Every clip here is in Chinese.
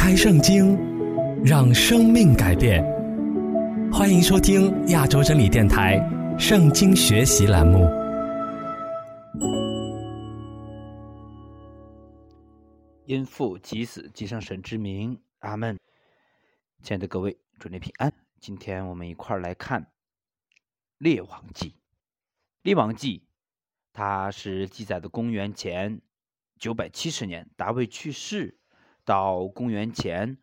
开圣经，让生命改变。欢迎收听亚洲真理电台圣经学习栏目。 因父及子及圣神之名，阿们。亲爱的各位，祝你平安。今天我们一块儿来看列王记。列王记它是记载的公元前970年大卫去世到公元前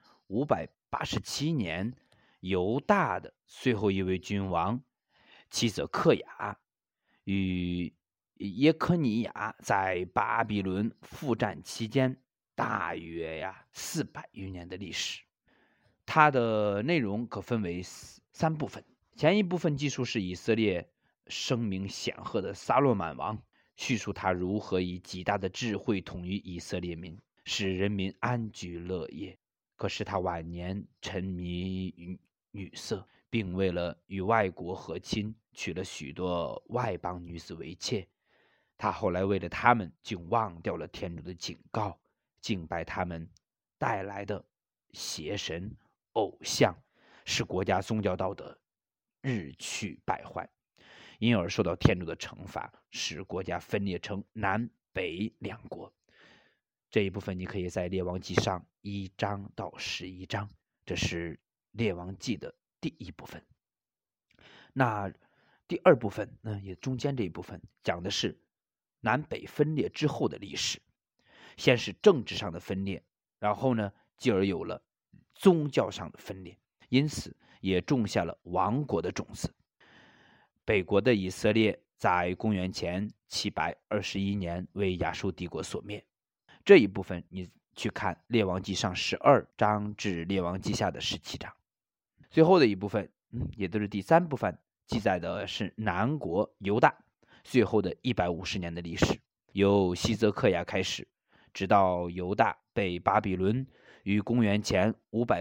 587年犹大的最后一位君王希泽克雅与耶科尼亚在巴比伦复战期间大约400余年的历史。它的内容可分为3部分。前一部分记述是以色列声名显赫的撒罗满王，叙述他如何以极大的智慧统一以色列民，使人民安居乐业。可是他晚年沉迷于女色，并为了与外国和亲，娶了许多外邦女子为妾。他后来为了他们，竟忘掉了天主的警告，敬拜他们带来的邪神偶像，使国家宗教道德日趋败坏，因而受到天主的惩罚，使国家分裂成南北两国。这一部分你可以在列王记上1章到11章，这是列王记的第一部分。那第二部分呢，也中间这一部分讲的是南北分裂之后的历史。先是政治上的分裂，然后呢，继而有了宗教上的分裂，因此也种下了亡国的种子。北国的以色列在公元前721年为亚述帝国所灭。这一部分你去看列王记上12章至列王记下的17章。最后的一部分也都是第3部分，记载的是南国犹大最后的150年的历史，由希泽克雅开始，直到犹大被巴比伦于公元前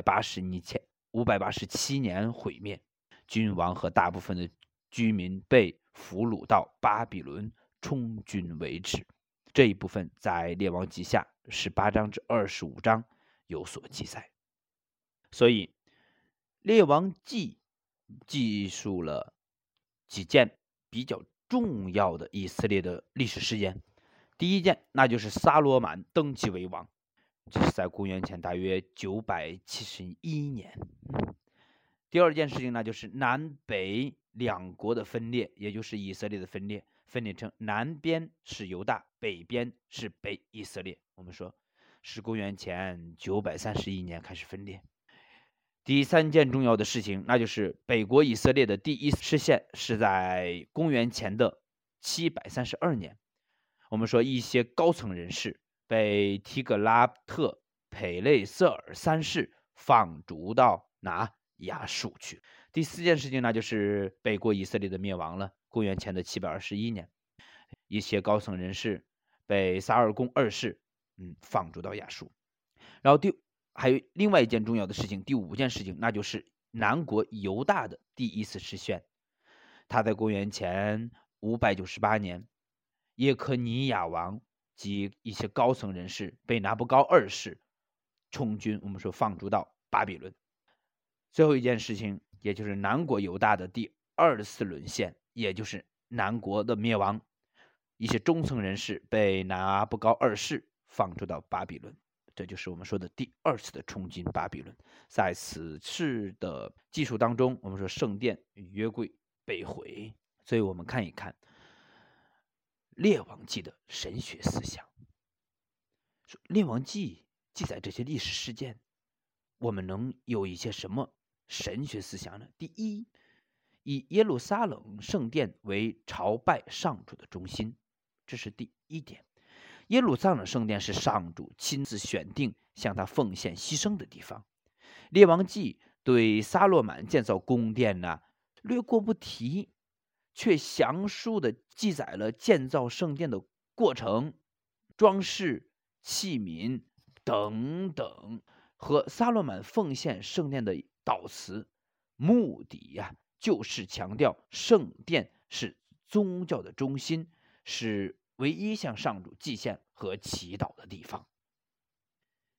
587年毁灭，君王和大部分的居民被俘虏到巴比伦充军为止。这一部分在列王记下18章至25章有所记载。所以列王记记述了几件比较重要的以色列的历史事件。第一件，那就是撒罗满登基为王，这是在公元前大约971年。第二件事情，那就是南北两国的分裂，也就是以色列的分裂，分裂成南边是犹大，北边是北以色列。我们说是公元前931年开始分裂。第三件重要的事情，那就是北国以色列的第一次实现是在公元前的732年。我们说一些高层人士被提格拉特培雷瑟尔3世放逐到亚述去。第4件事情呢，就是北国以色列的灭亡了，公元前的721年，一些高层人士被撒尔公2世放逐到亚述。然后还有另外一件重要的事情，第5件事情，那就是南国犹大的第一次实现。他在公元前598年，耶科尼亚王及一些高层人士被拿布高2世充军，我们说放逐到巴比伦。最后一件事情，也就是南国犹大的第2次沦陷，也就是南国的灭亡，一些中层人士被拿布高2世放逐到巴比伦。这就是我们说的第2次的冲进巴比伦。在此次的记述当中，我们说圣殿与约柜被毁。所以我们看一看列王记的神学思想。列王记记载这些历史事件，我们能有一些什么神学思想呢？第一，以耶路撒冷圣殿为朝拜上主的中心，这是第一点。耶路撒冷圣殿是上主亲自选定向他奉献牺牲的地方。列王记对撒罗满建造宫殿略过不提，却详述地记载了建造圣殿的过程、装饰、器皿等等，和撒罗满奉献圣殿的祷词，目的就是强调圣殿是宗教的中心，是唯一向上主祭献和祈祷的地方。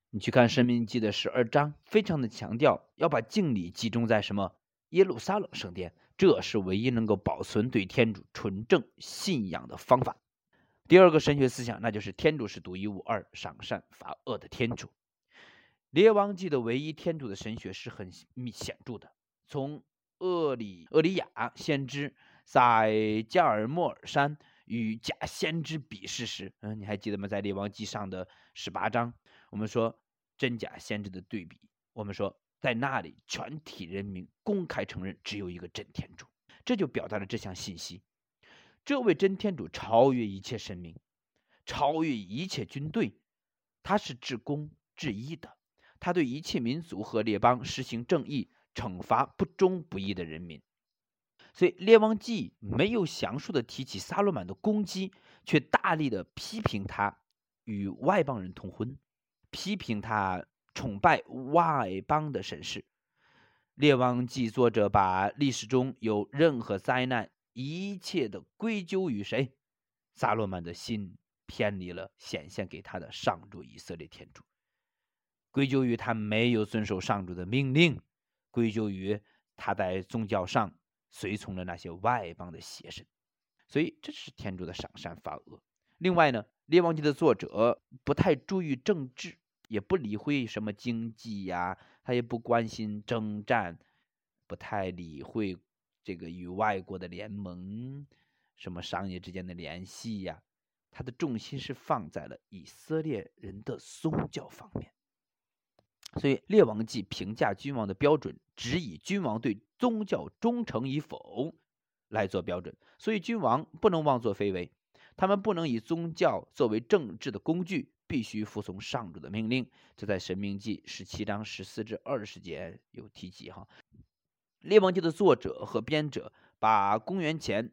你去看《申命记》的12章，非常的强调要把敬礼集中在什么？耶路撒冷圣殿，这是唯一能够保存对天主纯正信仰的方法。第二个神学思想，那就是天主是独一无二、赏善罚恶的天主。列王纪的唯一天主的神学是很显著的。从厄里亚先知在加尔默尔山与假先知比试时，你还记得吗？在列王纪上的18章，我们说真假先知的对比，我们说在那里全体人民公开承认只有一个真天主，这就表达了这项信息。这位真天主超越一切神明，超越一切军队，他是至公至义的，他对一切民族和列邦实行正义，惩罚不忠不义的人民。所以列王纪没有详述的提起撒罗满的攻击，却大力的批评他与外邦人通婚，批评他崇拜外邦的神事。列王纪作者把历史中有任何灾难一切的归咎于谁？撒罗满的心偏离了显现给他的上主以色列天主，归咎于他没有遵守上主的命令，归咎于他在宗教上随从了那些外邦的邪神。所以这是天主的赏善罚恶。另外呢，列王纪的作者不太注意政治，也不理会什么经济呀，他也不关心征战，不太理会这个与外国的联盟，什么商业之间的联系呀，他的重心是放在了以色列人的宗教方面。所以列王纪评价君王的标准只以君王对宗教忠诚与否来做标准，所以君王不能妄作非为，他们不能以宗教作为政治的工具，必须服从上主的命令。这在申命记17章14至20节有提及哈。列王纪的作者和编者把公元前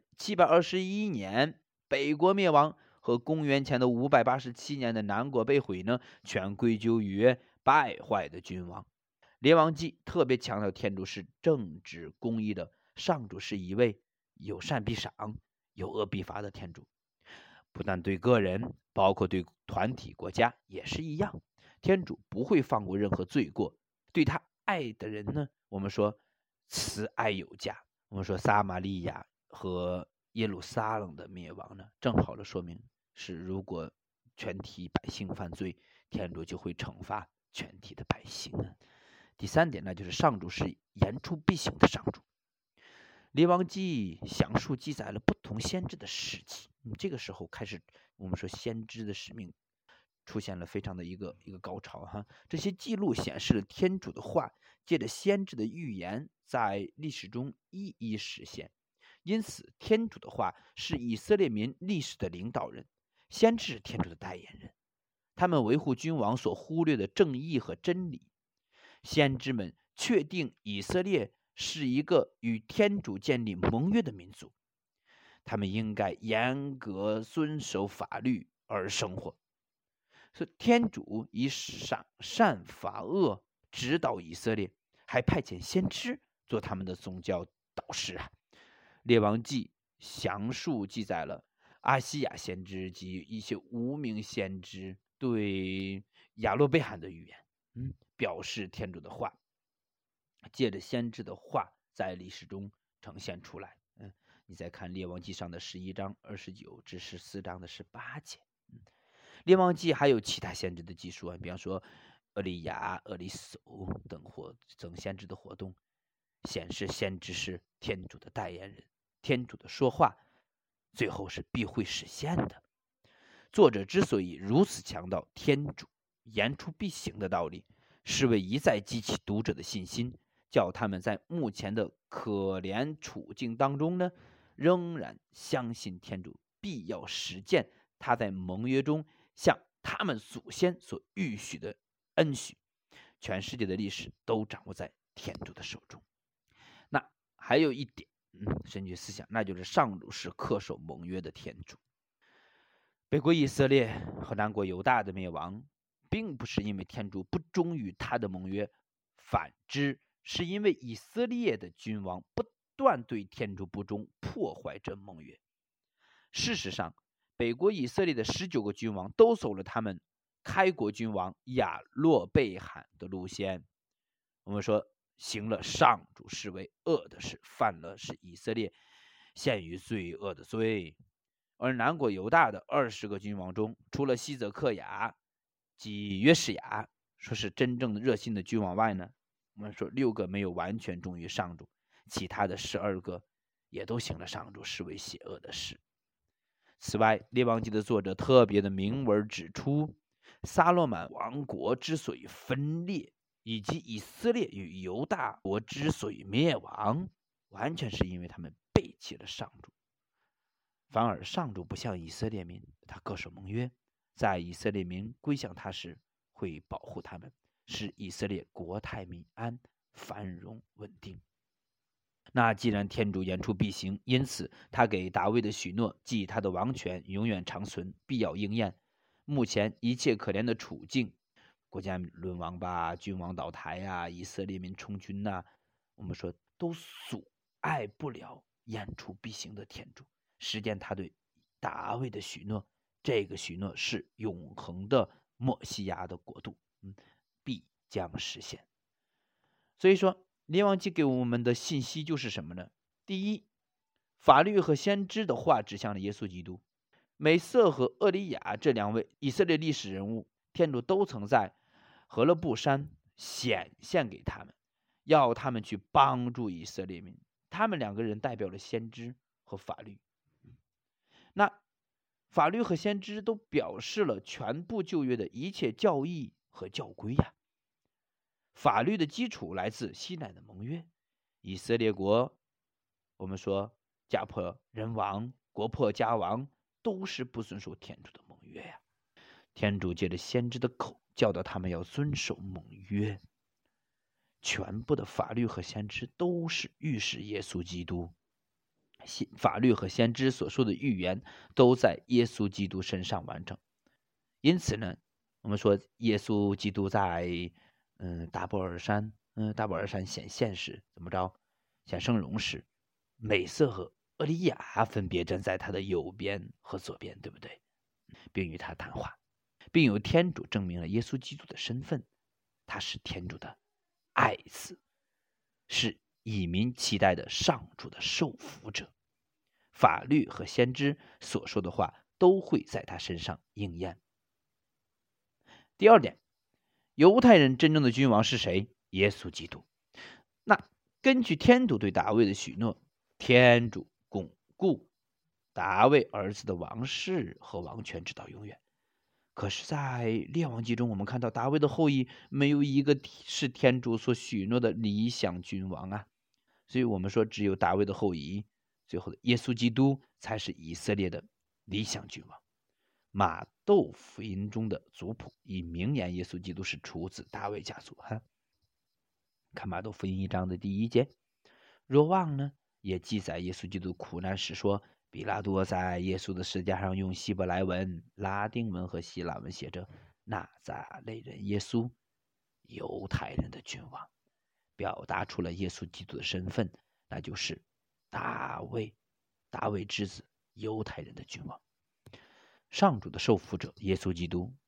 721年北国灭亡和公元前的587年的南国被毁呢，全归咎于败坏的君王。列王纪特别强调天主是正直公义的，上主是一位有善必赏、有恶必罚的天主，不但对个人，包括对团体国家也是一样。天主不会放过任何罪过，对他爱的人呢，我们说慈爱有加。我们说撒玛利亚和耶路撒冷的灭亡呢，正好的说明是如果全体百姓犯罪，天主就会惩罚全体的百姓。第三点呢，就是上主是言出必行的上主。列王纪详述记载了不同先知的事迹，这个时候开始我们说先知的使命出现了非常的一个高潮哈。这些记录显示了天主的话借着先知的预言在历史中一一实现，因此天主的话是以色列民历史的领导人，先知是天主的代言人，他们维护君王所忽略的正义和真理。先知们确定以色列是一个与天主建立盟约的民族，他们应该严格遵守法律而生活。所以天主以赏善罚恶指导以色列，还派遣先知做他们的宗教导师啊。列王纪详述记载了阿西亚先知及一些无名先知对亚洛贝罕的预言，表示天主的话借着先知的话在历史中呈现出来。你再看列王纪上的11章29至14章的18节。列王纪还有其他先知的记述比方说厄利亚、厄里叟等先知的活动，显示先知是天主的代言人，天主的说话最后是必会实现的。作者之所以如此强调天主言出必行的道理，是为一再激起读者的信心，叫他们在目前的可怜处境当中呢，仍然相信天主必要实践他在盟约中向他们祖先所预许的恩许。全世界的历史都掌握在天主的手中。那还有一点神学思想，那就是上主是恪守盟约的天主。北国以色列和南国犹大的灭亡，并不是因为天主不忠于他的盟约，反之是因为以色列的君王不断对天主不忠，破坏这盟约。事实上，北国以色列的19个君王都走了他们开国君王亚洛贝罕的路线。我们说行了上主视为恶的事，犯了是以色列陷于罪恶的罪。而南国犹大的20个君王中，除了西泽克雅及约士雅说是真正的热心的君王外呢，我们说6个没有完全忠于上主，其他的12个也都行了上主视为邪恶的事。此外，列王记的作者特别的明文指出，撒罗满王国之所以分裂，以及以色列与犹大国之所以灭亡，完全是因为他们背弃了上主。反而上主不向以色列民他恪守盟约，在以色列民归向他时会保护他们，使以色列国泰民安，繁荣稳定。那既然天主言出必行，因此他给大卫的许诺，即他的王权永远长存，必要应验。目前一切可怜的处境，国家沦亡吧，君王倒台啊，以色列民充军啊，我们说都阻碍不了言出必行的天主实践他对大卫的许诺。这个许诺是永恒的默西亚的国度，必将实现。所以说列王记给我们的信息就是什么呢？第一，法律和先知的话指向了耶稣基督。美色和厄里亚这2位以色列历史人物，天主都曾在何勒布山显现给他们，要他们去帮助以色列民。他们2个人代表了先知和法律。那法律和先知都表示了全部旧约的一切教义和教规呀。法律的基础来自西乃的盟约，以色列国，我们说家破人亡，国破家亡，都是不遵守天主的盟约呀。天主借着先知的口教导他们要遵守盟约。全部的法律和先知都是预示耶稣基督，法律和先知所说的预言都在耶稣基督身上完成。因此呢，我们说耶稣基督在大伯尔山显现时怎么着？显圣容时，美色和厄里亚分别站在他的右边和左边，对不对？并与他谈话，并由天主证明了耶稣基督的身份，他是天主的爱子，是以民期待的上主的受福者。法律和先知所说的话都会在他身上应验。第二点，犹太人真正的君王是谁？耶稣基督。那根据天主对大卫的许诺，天主巩固大卫儿子的王室和王权直到永远。可是在列王记中，我们看到大卫的后裔没有一个是天主所许诺的理想君王啊。所以我们说只有大卫的后裔，最后的耶稣基督才是以色列的理想君王。马窦福音中的族谱以明言耶稣基督是出自大卫家族哈。看马窦福音1章的第1节。若望呢也记载耶稣基督苦难时说，比拉多在耶稣的十字架上用希伯来文、拉丁文和希腊文写着纳匝肋人耶稣，犹太人的君王，表达出了耶稣基督的身份，那就是大卫之子，犹太人的君王。上主的受福者耶稣基督，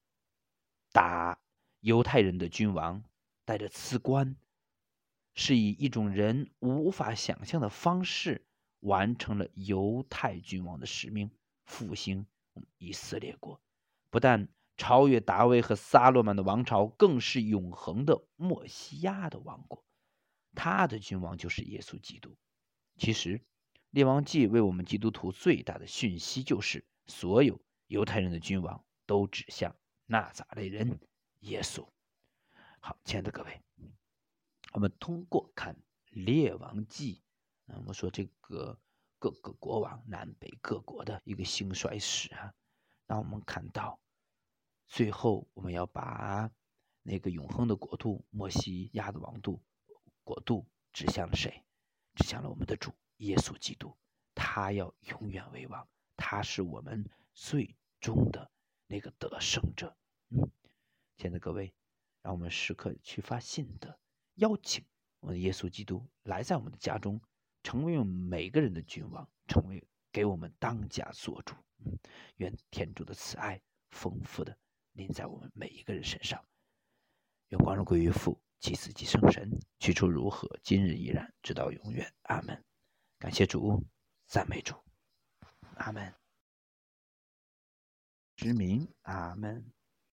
犹太人的君王，带着赐冠，是以一种人无法想象的方式完成了犹太君王的使命，复兴以色列国。不但超越大卫和撒罗满的王朝，更是永恒的默西亚的王国。他的君王就是耶稣基督。其实列王记为我们基督徒最大的讯息就是所有犹太人的君王都指向纳匝肋人耶稣。好，亲爱的各位，我们通过看列王记，我们说这个各个国王南北各国的一个兴衰史啊，让我们看到最后我们要把那个永恒的国度默西亚的王度国度指向了谁？指向了我们的主耶稣基督，他要永远为王，他是我们最终的那个得胜者。亲爱的各位，让我们时刻去发信的邀请我们的耶稣基督来在我们的家中，成为我们每个人的君王，成为给我们当家做主。愿天主的慈爱丰富的临在我们每一个人身上。愿光荣归于父、及子、及圣神，去处如何，今日依然，直到永远。阿门。感谢主，赞美主。阿门。之名，阿门。